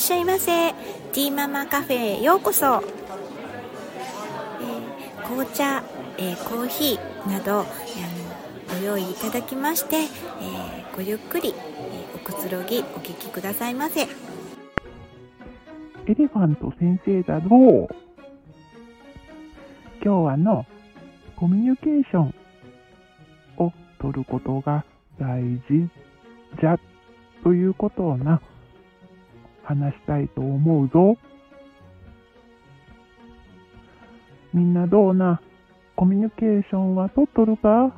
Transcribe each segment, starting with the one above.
しゃいませ。ティーママカフェへようこそ。紅茶、コーヒーなどご用意いただきまして、ごゆっくり、おくつろぎお聞きくださいませ。 エレファント先生だぞ。今日はコミュニケーションを取ることが大事じゃということを話したいと思うぞ。みんなどうなコミュニケーションは取っとるか？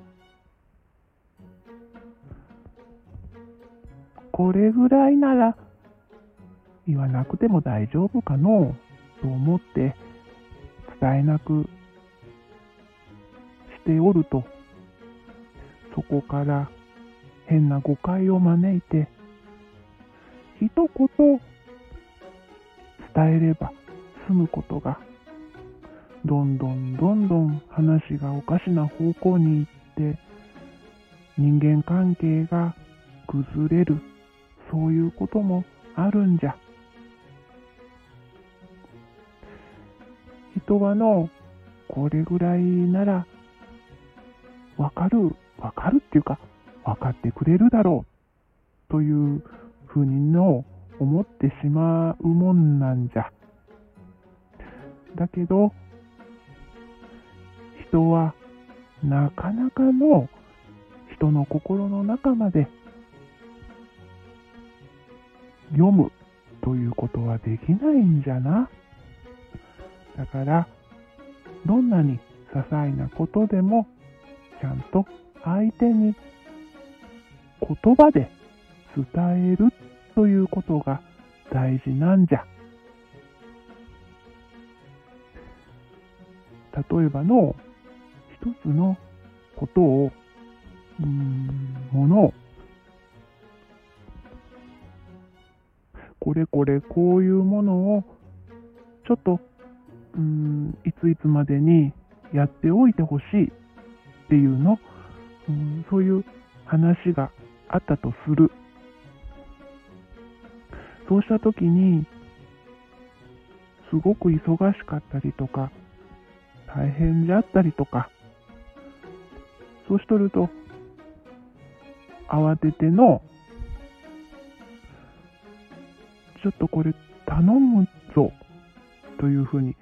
これぐらいなら言わなくても大丈夫かのと思って伝えなくしておると、そこから変な誤解を招いて一言伝えれば済むことがどんどん話がおかしな方向に行って人間関係が崩れる、そういうこともあるんじゃ。人はこれぐらいならわかるっていうか分かってくれるだろうというふうに思ってしまうもんなんじゃ。だけど人はなかなか人の心の中まで読むということはできないんじゃな。だからどんなに些細なことでもちゃんと相手に言葉で伝えるということが大事なんじゃ。例えば一つのことをものをこういうものをちょっといついつまでにやっておいてほしいっていうそういう話があったとする。そうしたときにすごく忙しかったりとか大変であったりとか、そうしとると慌ててちょっとこれ頼むぞというふうに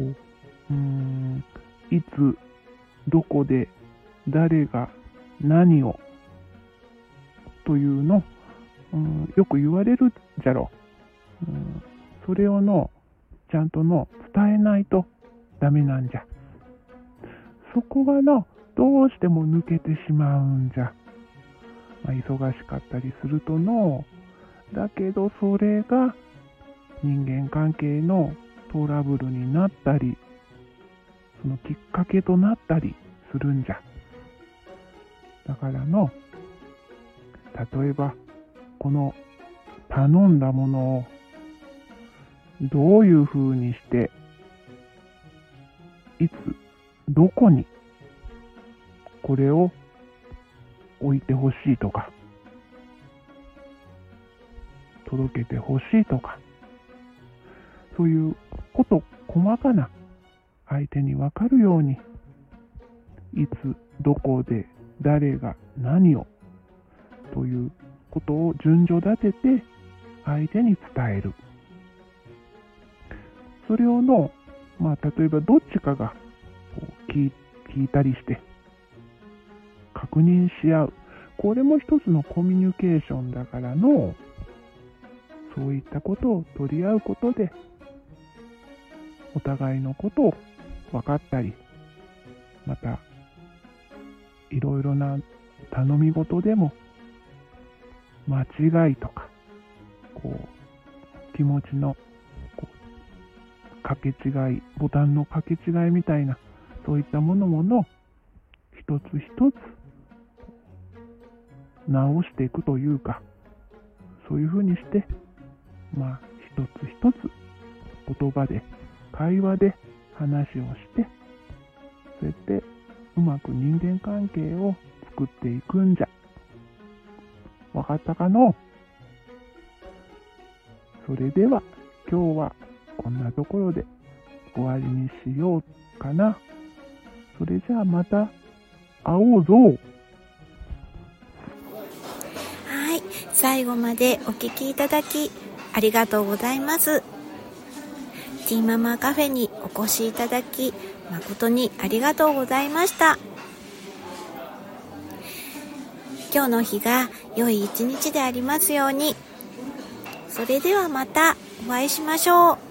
いつどこで誰が何をというよく言われるじゃろ。それをちゃんと伝えないとダメなんじゃ。そこがどうしても抜けてしまうんじゃ。忙しかったりするとだけどそれが人間関係のトラブルになったり、そのきっかけとなったりするんじゃ。だから例えばこの頼んだものをどういうふうにしていつどこにこれを置いてほしいとか届けてほしいとか、そういうこと細かな相手に分かるようにいつどこで誰が何をということを順序立てて相手に伝える。それを例えばどっちかが聞いたりして確認し合う。これも一つのコミュニケーションだからそういったことを取り合うことでお互いのことを分かったり、またいろいろな頼み事でも間違いとか気持ちの掛け違い、ボタンの掛け違いみたいなそういったもの一つ一つ直していくというか、そういうふうにして一つ一つ言葉で会話で話をしてそうやってうまく人間関係を作っていくんじゃ。わかったかの？ それでは今日はこんなところで終わりにしようかな。それじゃあまた会おうぞ。 はい、最後までお聞きいただきありがとうございます。ティーママカフェにお越しいただき誠にありがとうございました。今日の日が良い一日でありますように。それではまたお会いしましょう。